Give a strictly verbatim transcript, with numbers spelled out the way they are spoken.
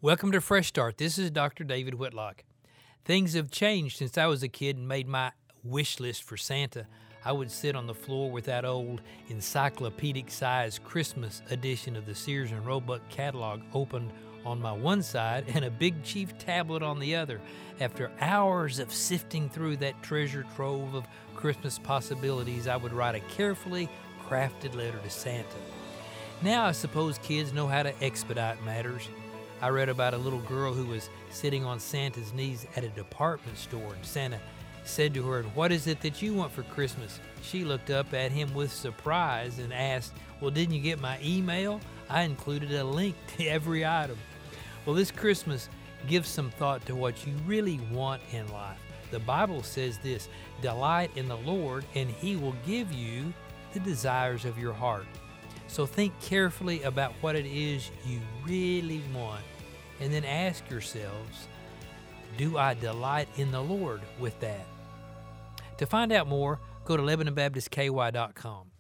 Welcome to Fresh Start. This is Doctor David Whitlock. Things have changed since I was a kid and made my wish list for Santa. I would sit on the floor with that old encyclopedic-sized Christmas edition of the Sears and Roebuck catalog opened on my one side and a Big Chief tablet on the other. After hours of sifting through that treasure trove of Christmas possibilities, I would write a carefully crafted letter to Santa. Now I suppose kids know how to expedite matters. I read about a little girl who was sitting on Santa's knees at a department store, and Santa said to her, "What is it that you want for Christmas?" She looked up at him with surprise and asked, "Well, didn't you get my email? I included a link to every item." Well, this Christmas, give some thought to what you really want in life. The Bible says this, "Delight in the Lord, and He will give you the desires of your heart." So think carefully about what it is you really want, and then ask yourselves, do I delight in the Lord with that? To find out more, go to Lebanon Baptist K Y dot com.